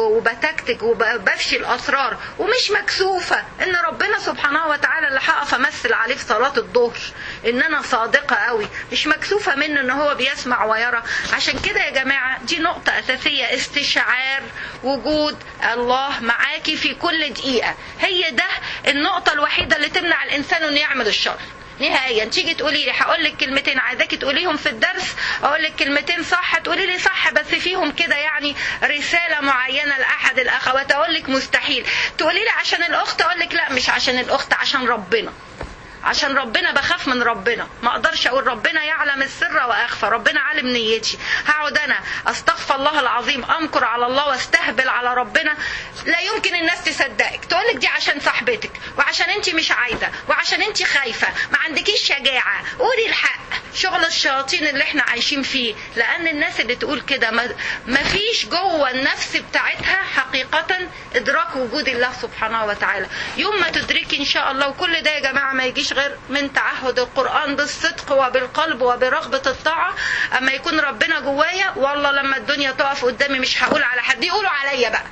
وبتكتك وبفشي الأسرار، ومش مكسوفة إن ربنا سبحانه وتعالى اللي هقف أمثل عليه في صلاة الظهر إن أنا صادقة قوي، مش مكسوفة منه إن هو بيسمع ويرى. عشان كده يا جماعة دي نقطة أساسية، استشعار وجود الله معاكي في كل دقيقة. هي ده النقطة الوحيدة اللي تمنع الإنسان إنه يعمل الشر نهائيا. تيجي تقولي لي هقول لك كلمتين عايزاكي تقوليهم في الدرس، اقول لك كلمتين صح تقولي لي صح بس فيهم كده يعني رسالة معينة لأحد الأخوات، اقول لك مستحيل. تقولي لي عشان الأخت، اقول لك لا مش عشان الأخت، عشان ربنا. عشان ربنا بخاف من ربنا، ما اقدرش اقول ربنا يعلم السر واخفى، ربنا عالم نيتي. هقعد انا استغفر الله العظيم امكر على الله واستهبل على ربنا؟ لا يمكن الناس تصدقك. تقولك دي عشان صاحبتك وعشان انت مش عايزه وعشان انت خايفه ما عندكيش شجاعه. قولي الحق، شغل الشياطين اللي احنا عايشين فيه. لان الناس اللي تقول كده ما فيش جوه النفس بتاعتها حقيقه ادراك وجود الله سبحانه وتعالى. يوم ما تدركي ان شاء الله، وكل ده يا جماعه ما يجيش غير من تعهد القرآن بالصدق وبالقلب وبرغبة الطاعة. اما يكون ربنا جوايا، والله لما الدنيا تقف قدامي مش هقول على حد يقولوا عليا بقى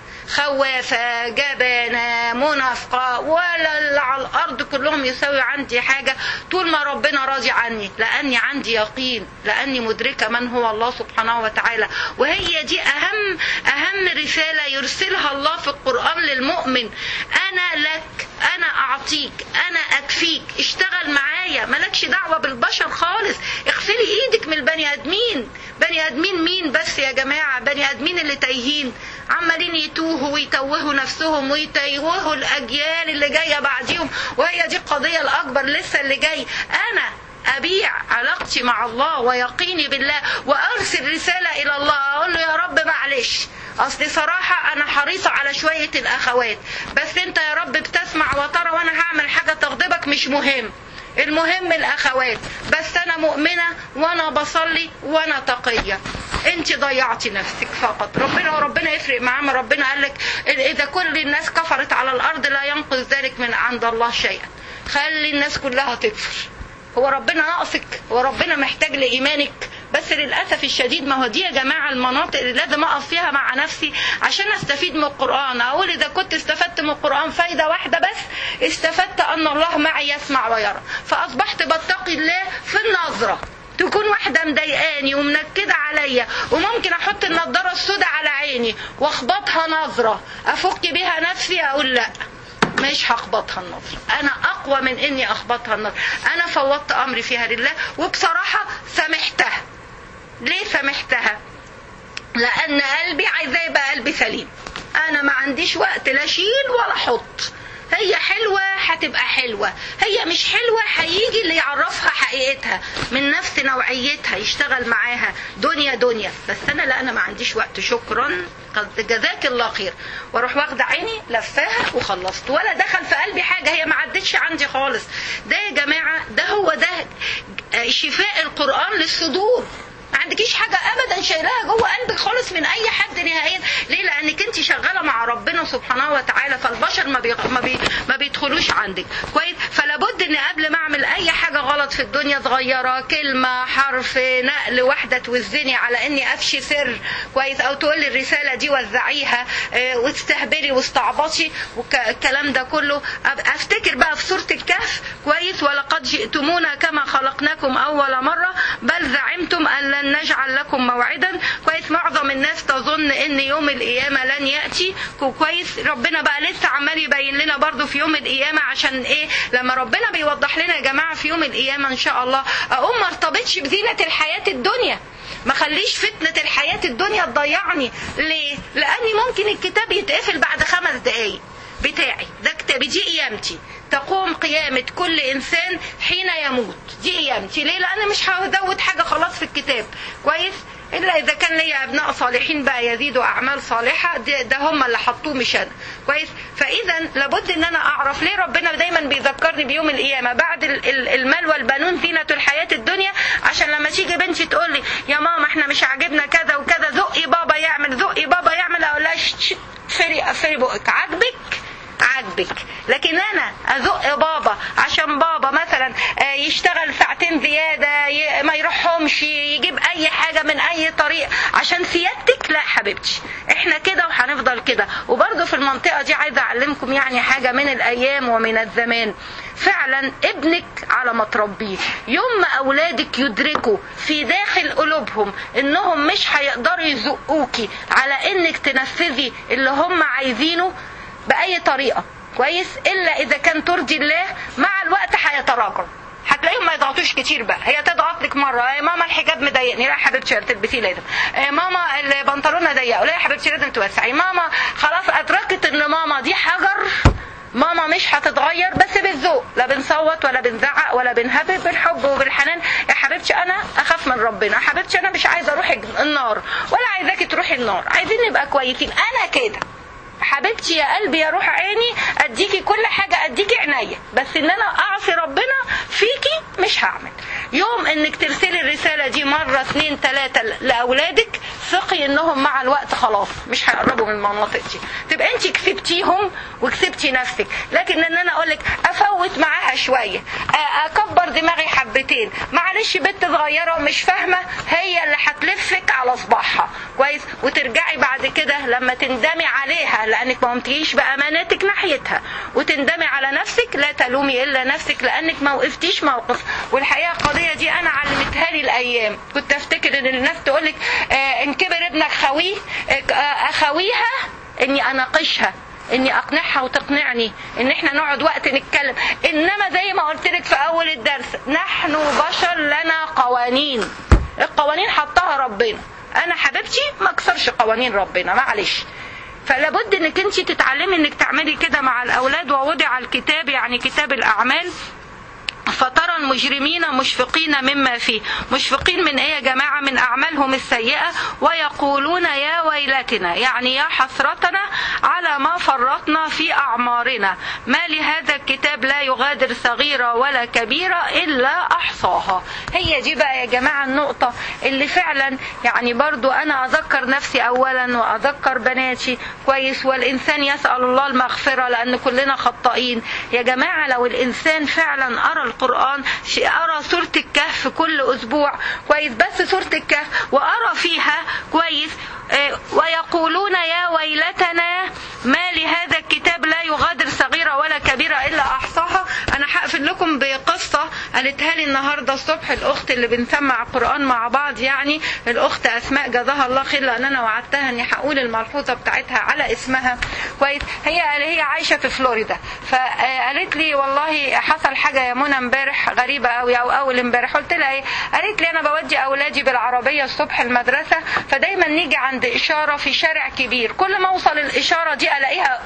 خوافة، جبانة، منافقة، ولا اللي على الأرض كلهم يساوي عندي حاجة طول ما ربنا راضي عني، لأني عندي يقين، لأني مدركة من هو الله سبحانه وتعالى. وهي دي أهم رسالة يرسلها الله في القرآن للمؤمن. أنا لك، أنا أعطيك، أنا أكفيك، اشتغل معايا، مالكش دعوة بالبشر خالص. اغسلي إيدك من البني آدمين. بني آدمين مين بس يا جماعة؟ بني آدمين اللي تايهين، عمالين يتوهوا ويتوهوا نفسهم ويتوهوا الأجيال اللي جاية بعديهم. وهي دي القضية الأكبر لسه اللي جاي. أنا أبيع علاقتي مع الله ويقيني بالله وأرسل رسالة إلى الله، أقول له يا رب معلش، أصل صراحة أنا حريصة على شوية الأخوات، بس أنت يا رب بتسمع وترى، وأنا هعمل حاجة تغضبك مش مهم، المهم الأخوات بس. أنا مؤمنة وأنا بصلي وأنا تقية. أنت ضيعتي نفسك فقط. ربنا يفرق معاه. ما ربنا قالك إذا كل الناس كفرت على الأرض لا ينقذ ذلك من عند الله شيئا. خلي الناس كلها تكفر. هو ربنا ناقصك؟ هو ربنا محتاج لإيمانك؟ بس للأسف الشديد ما هو دي يا جماعة المناطق اللي لازم أقف فيها مع نفسي عشان أستفيد من القرآن. أقول إذا كنت استفدت من القرآن فايدة واحدة بس، استفدت أن الله معي يسمع ويرى. فأصبحت بتقي الله في النظرة. تكون واحدة مضايقاني ومنكدة عليا وممكن أحط النضارة السوداء على عيني واخبطها نظرة أفك بها نفسي، أقول لا، مش هخبطها النظر، انا اقوى من اني اخبطها النظر. انا فوضت امري فيها لله، وبصراحة سامحتها. ليه سامحتها؟ لان قلبي عايزاه يبقى قلبي سليم. انا ما عنديش وقت لا شيل ولا حط. هي حلوة هتبقى حلوة، هي مش حلوة هيجي اللي يعرفها حقيقتها من نفس نوعيتها يشتغل معاها دنيا دنيا. بس انا ما عنديش وقت، شكرا جزاك الله خير، واروح واخده عيني لفاها وخلصت، ولا دخل في قلبي حاجة، هي ما عدتش عندي خالص. ده يا جماعة ده هو ده شفاء القرآن للصدور. ما عندكيش حاجة ابدا شايلها جوه قلبك خالص من اي حد نهائيا. ليه؟ لانك انت شغالة مع ربنا سبحانه وتعالى، فالبشر ما بيدخلوش عندك كويس. فلابد ان قبل ما اعمل اي حاجة غلط في الدنيا صغيرة، كلمة حرف نقل واحدة توزني على اني افشي سر كويس، او تقولي الرسالة دي وزعيها واستهبلي واستعبطي والكلام ده كله، افتكر بقى في سورة الكهف كويس، ولقد جئتمونا كما خلقناكم اول مرة بل زعمتم ان لن نجعل لكم موعدا كويس. معظم الناس تظن ان يوم القيامة لن يأتي كويس. ربنا بقى لسه عمال يبين لنا برضو في يوم القيامة. عشان ايه؟ لما ربنا بيوضح لنا يا جماعة في يوم القيامة ان شاء الله اقوم ما ارتبطش بزينة الحياة الدنيا، ما خليش فتنة الحياة الدنيا تضيعني. ليه؟ لاني ممكن الكتاب يتقفل بعد 5 دقايق بتاعي، ده كتابي، دي قيامتي. تقوم قيامة كل إنسان حين يموت، دي قيامتي. ليه؟ لأن مش هزود حاجة خلاص في الكتاب كويس، إلا إذا كان لي أبناء صالحين بقى يزيدوا أعمال صالحة، ده هم اللي حطوه مش أنا كويس. فإذا لابد إن أنا أعرف ليه ربنا دايما بيذكرني بيوم القيامة بعد المال والبنون زينة الحياة الدنيا. عشان لما تيجي بنتي تقول لي يا ماما إحنا مش عاجبنا كذا وكذا، زقي بابا يعمل، زقي بابا يعمل، أقول لها فري بقك، عاجبك. لكن انا ازق بابا عشان بابا مثلا يشتغل ساعتين زيادة، ما يروحهمش، يجيب اي حاجة من اي طريق عشان سيادتك، لا حبيبتي احنا كده وهنفضل كده. وبرضه في المنطقة دي عايزة اعلمكم يعني حاجة من الايام ومن الزمان. فعلا ابنك على ما تربيه، يوم ما اولادك يدركوا في داخل قلوبهم انهم مش هيقدروا يزقوكي على انك تنفذي اللي هم عايزينه بأي طريقة كويس، إلا إذا كان ترضي الله، مع الوقت هيتراجعوا. هتلاقيهم ما يضغطوش كتير بقى. هي تضغط لك مرة، يا ماما الحجاب مضايقني، لا يا حبيبتي تلبسيه لازم، ماما البنطلونة ضيقة، لا يا حبيبتي لازم توسعي، ماما خلاص أدركت إن ماما دي حجر، ماما مش هتتغير، بس بالذوق، لا بنصوت ولا بنزعق ولا بنهبب، بالحب وبالحنان. يا حبيبتي انا اخاف من ربنا، يا حبيبتي انا مش عايزه اروح النار ولا عايزاكي تروحي النار، عايزين نبقى كويسين، انا كده حبيبتي يا قلبي يا روح عيني، اديكي كل حاجة، اديكي عناية، بس ان انا اعصي ربنا فيكي مش هعمل. يوم انك ترسلي الرسالة دي مرة 2 3 لاولادك، ثقي انهم مع الوقت خلاص مش هيقربوا من المناطق دي، تبقى انت كسبتيهم وكسبتي نفسك. لكن ان انا اقولك افوت معاها شوية، اكبر دماغي حبتين، معلش بنت صغيرة ومش فاهمة، هي اللي هتلفك على صباحها كويس، وترجعي بعد كده لما تندمي عليها لانك ما قمتيش باماناتك ناحيتها، وتندمي على نفسك، لا تلومي الا نفسك لانك ما وقفتيش موقف. والحقيقه القضيه دي انا علمتها لي الايام. كنت افتكر ان الناس تقولك ان كبر ابنك خويه، اخويها اني اناقشها، اني اقنعها وتقنعني، ان احنا نقعد وقت نتكلم. انما زي ما قلت لك في اول الدرس، نحن بشر لنا قوانين، القوانين حطها ربنا، انا حبيبتي ما اكسرش قوانين ربنا معلش. فلا بد انك انت تتعلمي انك تعملي كده مع الاولاد. ووضع الكتاب يعني كتاب الاعمال، فترى المجرمين مشفقين مما فيه. مشفقين من ايه يا جماعة؟ من اعمالهم السيئة، ويقولون يا ويلتنا، يعني يا حسرتنا على ما فرطنا في اعمارنا، ما لهذا الكتاب لا يغادر صغيرة ولا كبيرة الا احصاها. هي دي بقى يا جماعة النقطة اللي فعلا يعني برضو انا اذكر نفسي اولا واذكر بناتي كويس، والانسان يسأل الله المغفرة لان كلنا خطائين. يا جماعة لو الانسان فعلا ارى القرآن، أرى سورة الكهف كل أسبوع كويس، بس سورة الكهف وأرى فيها كويس ويقولون يا ويلتنا ما لهذا الكتاب لا يغادر صغيرة ولا كبيرة إلا أحصاها، انا هقفل لكم بقصة قالتها لي النهاردة الصبح الاخت اللي بنسمع القرآن مع بعض، يعني الاخت اسماء جزاها الله خير، لان انا وعدتها اني هقول الملحوظة بتاعتها على اسمها كويس. هي عايشة في فلوريدا، فقالت لي والله حصل حاجة يا منى امبارح غريبة قوي، او اول امبارح. قلت لها ايه؟ قالت لي انا بودي اولادي بالعربية الصبح المدرسة، فدايما نيجي عند اشارة في شارع كبير، كل ما اوصل الاشارة دي الاقيها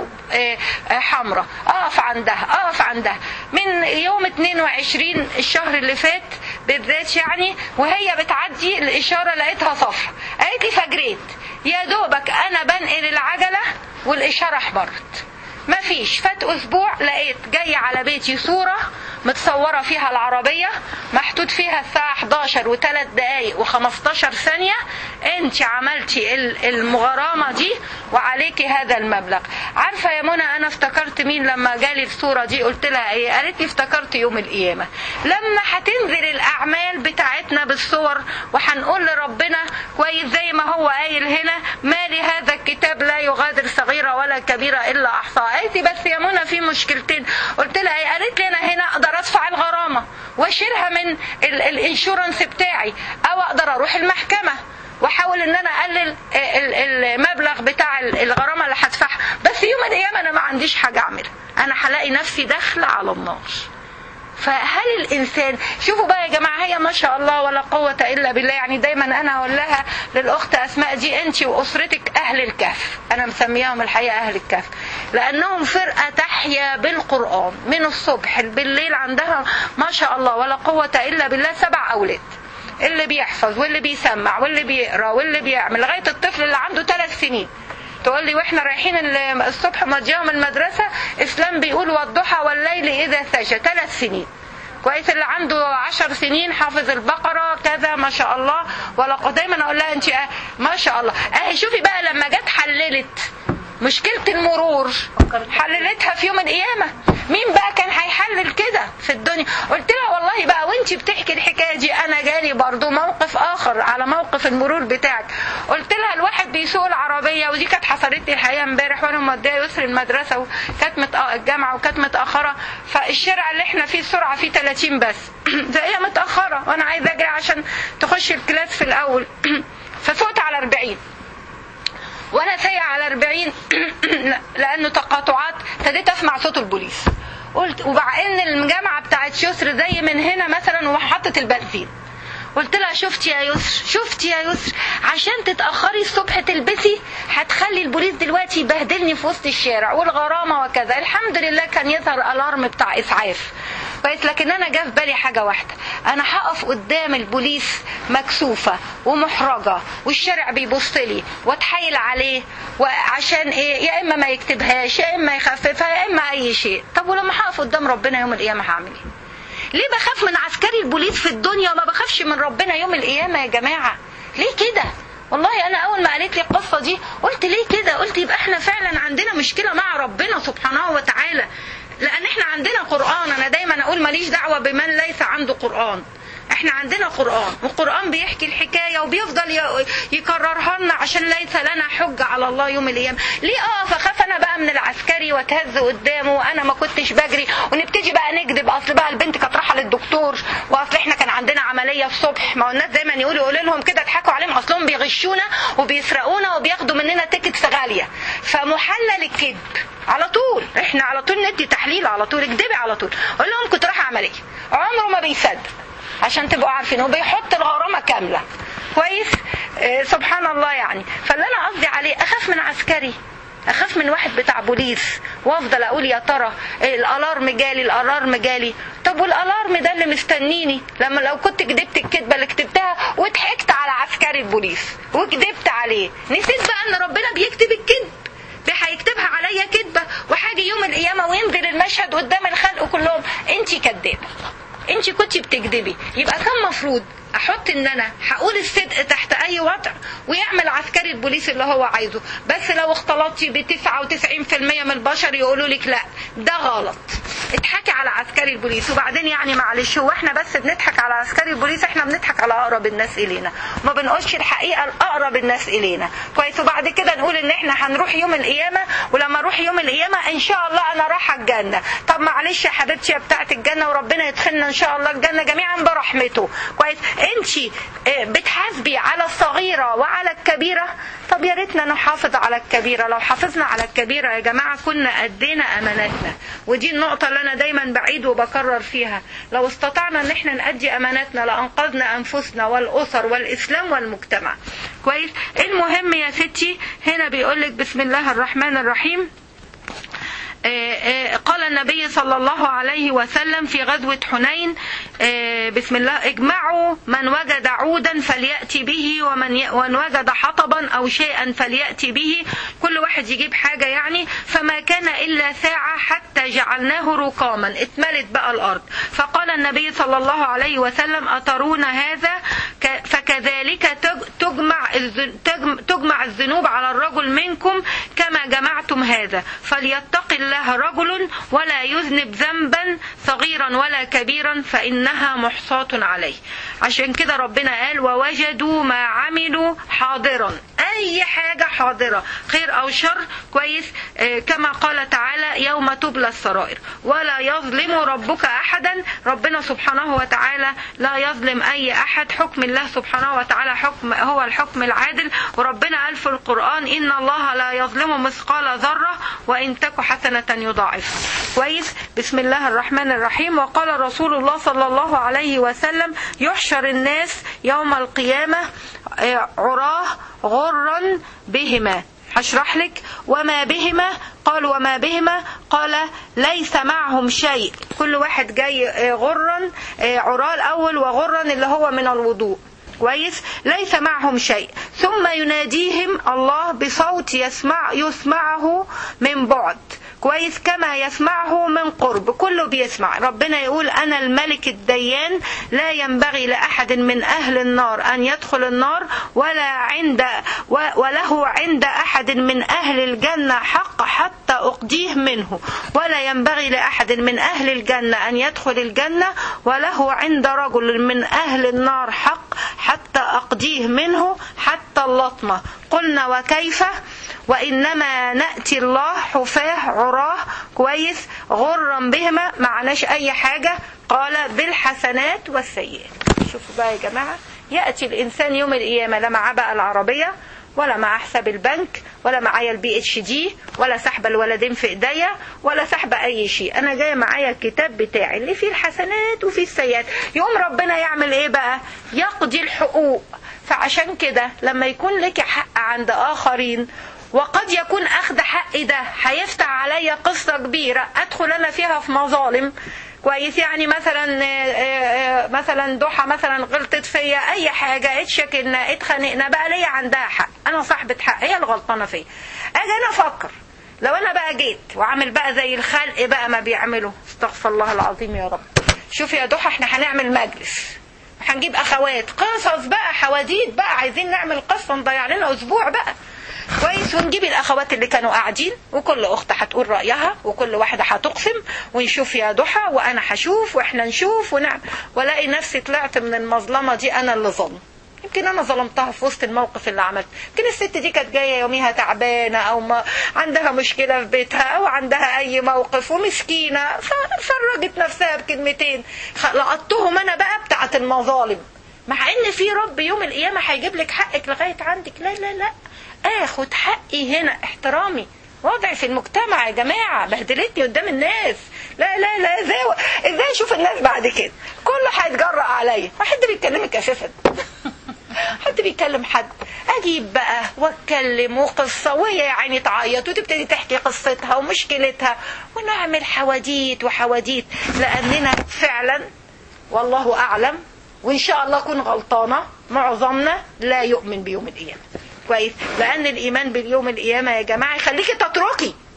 حمراء، اقف عندها من يوم 22 الشهر اللي فات بالذات يعني، وهي بتعدي الاشارة لقيتها صفرا. قالت لي فجريت يا دوبك انا بنقل العجلة والاشارة احمرت. ما فيش فات اسبوع لقيت جاية على بيتي صورة متصورة فيها العربية محطوط فيها الساعة 11 و3 دقايق و15 ثانية، انت عملتي المغرامة دي وعليكي هذا المبلغ. عارفة يا منى انا افتكرت مين لما جالي الصورة دي؟ قلت لها ايه؟ قالت لي افتكرت يوم القيامة لما هتنزل الاعمال بتاعتنا بالصور وهنقول لربنا كويس زي ما هو قايل هنا ما لهذا الكتاب لا يغادر صغيرة ولا كبيرة الا احصاها. قالت لي بس يا منى في مشكلتين. قلت لها ايه؟ قالت لي انا هنا اقدر ادفع الغرامة واشيلها من الانشورنس بتاعي، او اقدر اروح المحكمة واحاول ان انا اقلل المبلغ بتاع الغرامة اللي هدفعها، بس يوم القيامة انا ما عنديش حاجة اعملها، انا هلاقي نفسي داخلة على النار. فهل الانسان، شوفوا بقى يا جماعه، هي ما شاء الله ولا قوه الا بالله، يعني دايما انا اقول لها للاخت اسماء دي انت واسرتك اهل الكهف، انا مسمياهم الحقيقه اهل الكهف، لانهم فرقه تحيا بالقران من الصبح بالليل، عندها ما شاء الله ولا قوه الا بالله 7 اولاد، اللي بيحفظ واللي بيسمع واللي بيقرا واللي بيعمل، لغايه الطفل اللي عنده 3 سنين. تقول لي واحنا رايحين الصبح مضيهم المدرسة اسلام بيقول والضحى والليل اذا سجى، 3 سنين كويس. اللي عنده 10 سنين حافظ البقرة كذا ما شاء الله. ولا دايما اقول لها انت ما شاء الله. شوفي بقى لما جت حللت مشكلة المرور حللتها في يوم القيامة، مين بقى كان هيحلل كده في الدنيا؟ قلت لها والله بقى وانتي بتحكي الحكاية دي انا جالي برضو موقف اخر على موقف المرور بتاعك. قلت لها الواحد بيسوق العربية، ودي كانت حصلت لي الحقيقة امبارح وانا موديه يسر المدرسة وكانت الجامعة وكانت متأخرة، فالشارع اللي احنا فيه السرعة فيه 30 بس فهي متأخرة وانا عايزة اجري عشان تخش الكلاس في الاول فسوقت على 40 وانا سايق على 40 لانه تقاطعات ابتديت اسمع صوت البوليس. قلت ومع ان الجامعه بتاعت يسر زي من هنا مثلا وحطت البنزين، قلت لها شفتي يا يسر عشان تتاخري الصبح تلبسي هتخلي البوليس دلوقتي يبهدلني في وسط الشارع والغرامه وكذا. الحمد لله كان يظهر الارم بتاع اسعاف كويس، لكن انا جه في بالي حاجه واحده، انا هقف قدام البوليس مكسوفه ومحرجه والشارع بيبص لي واتحايل عليه وعشان ايه؟ يا اما ما يكتبهاش يا اما يخففها يا اما اي شيء. طب ولما هقف قدام ربنا يوم القيامه هعمل ايه؟ ليه بخاف من عسكري البوليس في الدنيا وما بخافش من ربنا يوم القيامه يا جماعه؟ ليه كده؟ والله انا اول ما قالت لي القصه دي قلت ليه كده؟ قلت يبقى احنا فعلا عندنا مشكله مع ربنا سبحانه وتعالى، لان احنا عندنا قرآن. انا دايما اقول ماليش دعوة بمن ليس عنده قرآن، احنا عندنا قرآن والقرآن بيحكي الحكاية وبيفضل يكررها لنا عشان ليس لنا حجة على الله يوم القيامة. ليه اخاف انا بقى من العسكري واتهز قدامه وانا ما كنتش بجري ونبتدي بقى نكذب اصل بقى البنت كانت رايحه للدكتور واصل احنا كان عندنا عملية الصبح. ما هو الناس دايما يقولوا لهم كده اضحكوا عليهم اصلهم بيغشونا وبيسرقونا وبياخدوا مننا تيكتس غالية، فمحلل الكذب على طول، احنا على طول ندي تحليل على طول، اكذبي على طول. قول لهم كنت رايحه عمليه، عمره ما بيصدق عشان تبقوا عارفين، وبيحط الغرامه كامله كويس. سبحان الله يعني. فاللي انا قصدي عليه اخاف من عسكري، اخاف من واحد بتاع بوليس وافضل اقول يا ترى الالارم جالي. طب والالارم ده اللي مستنيني لما لو كنت كدبت الكدبه اللي كتبتها وضحكت على عسكري البوليس وكدبت عليه، نسيت بقى ان ربنا بيكتب الكذب، هيكتبها عليا كذبه وحاجي يوم القيامه وينزل المشهد قدام الخلق كلهم انت كدابه، انت كنتي بتكذبي. يبقى كان مفروض احط ان انا هقول الصدق تحت اي وضع، ويعمل عسكري البوليس اللي هو عايزه. بس لو اختلطتي ب 99% من البشر يقولوا لك لا ده غلط، اضحكي على عسكري البوليس. وبعدين يعني معلش، هو احنا بس بنضحك على عسكري البوليس؟ احنا بنضحك على اقرب الناس الينا، ما بنقولش الحقيقه لاقرب الناس الينا. كويس. وبعد كده نقول ان احنا هنروح يوم القيامه، ولما اروح يوم القيامه ان شاء الله انا رايحه الجنه. طب معلش يا حبيبتي يا بتاعه الجنه، وربنا يدخلنا ان شاء الله الجنه جميعا برحمته. كويس. انت بتحاسبي على الصغيره وعلى الكبيره. طب يا ريتنا نحافظ على الكبيره. لو حافظنا على الكبيره يا جماعه كنا ادينا اماناتنا. ودي النقطه اللي انا دايما بعيد وبكرر فيها. لو استطعنا ان احنا نأدي اماناتنا لانقذنا انفسنا والاسر والاسلام والمجتمع. كويس. المهم يا ستي هنا بيقولك بسم الله الرحمن الرحيم. قال النبي صلى الله عليه وسلم في غزوة حنين بسم الله: اجمعوا من وجد عودا فليأتي به، ومن وجد حطبا أو شيئا فليأتي به. كل واحد يجيب حاجة يعني. فما كان إلا ساعة حتى جعلناه ركاما، اتملت بقى الأرض. فقال النبي صلى الله عليه وسلم: أترون هذا؟ فكذلك تجمع الذنوب على الرجل منكم كما جمعتم هذا، فليتق الله رجل ولا يذنب ذنبا صغيرا ولا كبيرا فإنها محصاة عليه. عشان كده ربنا قال: ووجدوا ما عملوا حاضرا. أي حاجة حاضرة، خير أو شر. كويس. كما قال تعالى: يوم تبلى السرائر ولا يظلم ربك أحدا. ربنا سبحانه وتعالى لا يظلم أي أحد. حكم الله سبحانه وتعالى حكم هو الحكم العادل. وربنا قال في القرآن: إن الله لا يظلم مثقال ذرة وإن تك حسنة يضاعفها. كويس. بسم الله الرحمن الرحيم. وقال رسول الله صلى الله عليه وسلم: يحشر الناس يوم القيامة عراه غرا بهما. هشرح لك وما بهما. قال: وما بهما؟ قال: ليس معهم شيء. كل واحد جاي غرا، عراه الأول، وغرا اللي هو من الوضوء. كويس. ليس معهم شيء. ثم يناديهم الله بصوت يسمعه من بعد. كويس. كما يسمعه من قرب. كله بيسمع. ربنا يقول: أنا الملك الديان، لا ينبغي لأحد من أهل النار أن يدخل النار، وله عند أحد من أهل الجنة حق حتى أقضيه منه، ولا ينبغي لأحد من أهل الجنة أن يدخل الجنة، وله عند رجل من أهل النار حق حتى أقضيه منه حتى اللطمة. قلنا: وكيف؟ وإنما نأتي الله حفاه عراه. كويس. غرا بهما، معناش أي حاجة. قال: بالحسنات والسيئات. شوفوا بقى يا جماعة، يأتي الإنسان يوم القيامة لا معاه بقى العربية، ولا معاه حساب البنك، ولا معايا الPHD، ولا سحب الولدين في ايديا، ولا سحب اي شيء. انا جايه معايا الكتاب بتاعي اللي فيه الحسنات وفيه السيئات. يقوم ربنا يعمل ايه بقى؟ يقضي الحقوق. فعشان كده لما يكون لك حق عند اخرين، وقد يكون اخذ حقي ده هيفتح عليا قصة كبيرة ادخل انا فيها في مظالم. كويس. يعني مثلا ضحى مثلا غلطت فيا اي حاجة، اتشكلنا اتخانقنا، بقى ليا عندها حق، انا صاحبة حق، هي الغلطانة فيا. اجي انا افكر لو انا بقى جيت وعمل بقى زي الخلق بقى ما بيعملوا، استغفر الله العظيم يا رب. شوف يا ضحى، احنا هنعمل مجلس، هنجيب اخوات، قصص بقى، حواديت بقى، عايزين نعمل قصة نضيع لنا اسبوع بقى. كويس. ونجيب الاخوات اللي كانوا قاعدين، وكل اخت هتقول رايها، وكل واحده هتقسم، ونشوف يا ضحى، وانا هشوف، واحنا نشوف ونعمل، والاقي نفسي طلعت من المظلمه دي انا اللي ظلم. يمكن انا ظلمتها في وسط الموقف اللي عملت. يمكن الست دي كانت جايه يوميها تعبانه، او ما عندها مشكله في بيتها، او عندها اي موقف، ومسكينه فرجت نفسها بكلمتين، لقطتهم انا بقى بتاعت المظالم. مع ان في رب يوم القيامه هيجيب لك حقك لغايه عندك. لا لا لا، اخد حقي هنا، احترامي، وضعي في المجتمع يا جماعة، بهدلتني قدام الناس. لا لا لا، ازاي اشوف الناس بعد كده؟ كله هيتجرأ عليا. حد بيتكلمك اساسا؟ حد بيكلم حد؟ اجيب بقى واتكلم وقصة، وهي يعني تعيط وتبتدي تحكي قصتها ومشكلتها، ونعمل حواديت وحواديت، لاننا فعلا والله اعلم، وان شاء الله اكون غلطانة، معظمنا لا يؤمن بيوم القيامة. كويس. لان الايمان باليوم القيامه يا جماعه يخليكي تتركي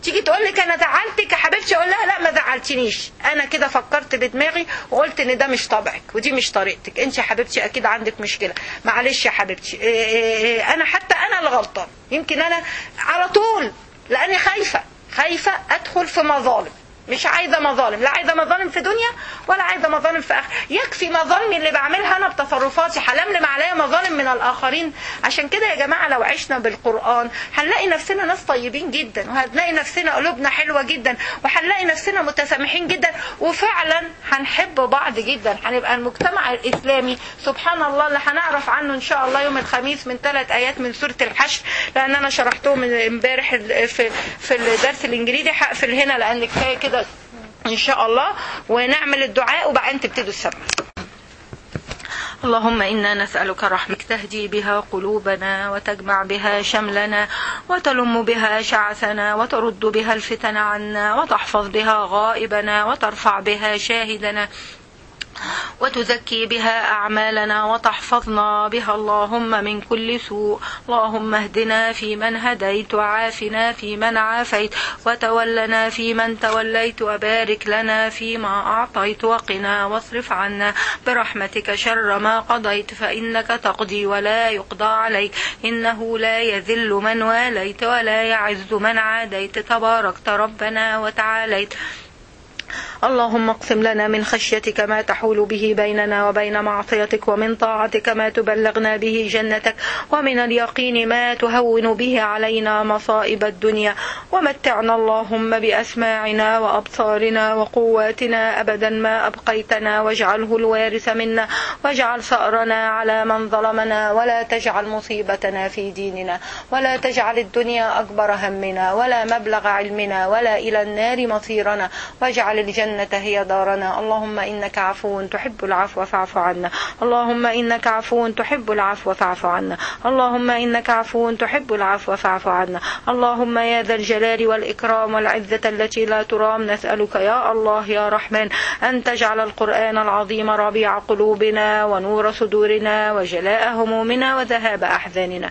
تيجي تقول لك انا زعلتك يا حبيبتي، اقول لها لا ما زعلتنيش، انا كده فكرت بدماغي وقلت ان ده مش طبعك ودي مش طريقتك، انت يا حبيبتي اكيد عندك مشكله، معلش يا حبيبتي انا حتى انا اللي غلطان، يمكن انا على طول لاني خايفه ادخل في مظالم، مش عايزه مظالم، لا عايزه مظالم في دنيا ولا عايزه مظالم في اخره، يكفي مظالمي اللي بعملها انا بتصرفاتي، هلملم عليا مظالم من الاخرين. عشان كده يا جماعه لو عشنا بالقران هنلاقي نفسنا ناس طيبين جدا، وهنلاقي نفسنا قلوبنا حلوه جدا، وهنلاقي نفسنا متسامحين جدا، وفعلا هنحب بعض جدا، هنبقى المجتمع الاسلامي سبحان الله اللي هنعرف عنه ان شاء الله يوم الخميس من 3 آيات من سوره الحشر، لان انا شرحتهم امبارح في الدرس الانجليزي. هقفل هنا لان كفايه كده ان شاء الله، ونعمل الدعاء وبعدين تبتدوا السبت. اللهم إنا نسألك رحمك تهدي بها قلوبنا وتجمع بها شملنا وتلم بها شعثنا وترد بها الفتن عنا وتحفظ بها غائبنا وترفع بها شاهدنا وتزكي بها أعمالنا وتحفظنا بها اللهم من كل سوء. اللهم اهدنا فيمن هديت وعافنا فيمن عافيت وتولنا فيمن توليت وبارك لنا فيما أعطيت وقنا واصرف عنا برحمتك شر ما قضيت فإنك تقضي ولا يقضى عليك إنه لا يذل من واليت ولا يعز من عاديت تباركت ربنا وتعاليت. اللهم اقسم لنا من خشيتك ما تحول به بيننا وبين معصيتك ومن طاعتك ما تبلغنا به جنتك ومن اليقين ما تهون به علينا مصائب الدنيا ومتعنا اللهم بأسماعنا وأبصارنا وقواتنا أبدا ما أبقيتنا واجعله الوارث منا واجعل ثأرنا على من ظلمنا ولا تجعل مصيبتنا في ديننا ولا تجعل الدنيا أكبر همنا ولا مبلغ علمنا ولا إلى النار مصيرنا واجعل الجنة هي دارنا. اللهم إنك عفو تحب العفو فاعف عنا. اللهم إنك عفو تحب العفو فاعف عنا. اللهم إنك عفو تحب العفو فاعف عنا. اللهم يا ذا الجلال والإكرام والعزة التي لا ترام نسألك يا الله يا رحمن أن تجعل القرآن العظيم ربيع قلوبنا ونور صدورنا وجلاء همومنا وذهاب أحزاننا.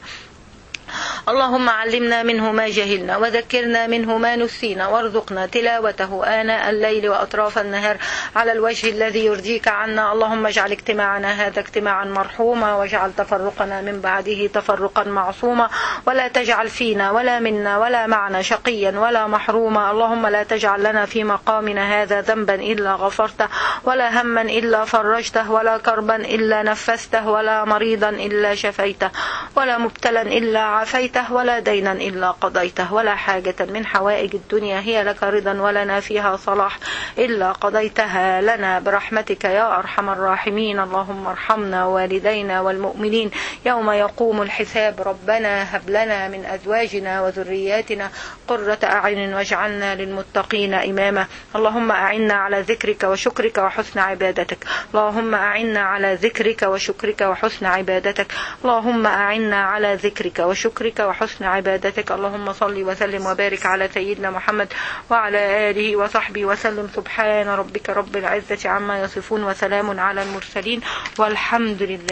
اللهم علمنا منه ما جهلنا وذكرنا منه ما نسينا وارزقنا تلاوته آناء الليل وأطراف النهار على الوجه الذي يرضيك عنا. اللهم اجعل اجتماعنا هذا اجتماعا مرحوما واجعل تفرقنا من بعده تفرقا معصوما ولا تجعل فينا ولا منا ولا معنا شقيا ولا محروما. اللهم لا تجعل لنا في مقامنا هذا ذنبا إلا غفرته ولا هما إلا فرجته ولا كربا إلا نفسته ولا مريضا إلا شفيته ولا مبتلا إلا عافيته ولا دينا إلا قضيته ولا حاجة من حوائج الدنيا هي لك رضا ولنا فيها صلاح إلا قضيتها لنا برحمتك يا أرحم الراحمين. اللهم ارحمنا والدينا والمؤمنين يوم يقوم الحساب. ربنا هب لنا من أزواجنا وذرياتنا قرة أعين واجعلنا للمتقين إماما. اللهم أعنا على ذكرك وشكرك وحسن عبادتك. اللهم أعنا على ذكرك وشكرك وحسن عبادتك. اللهم أعنا على ذكرك وشكرك وحسن عبادتك. اللهم صل وسلم وبارك على سيدنا محمد وعلى آله وصحبه وسلم. سبحان ربك رب العزة عما يصفون وسلام على المرسلين والحمد لله.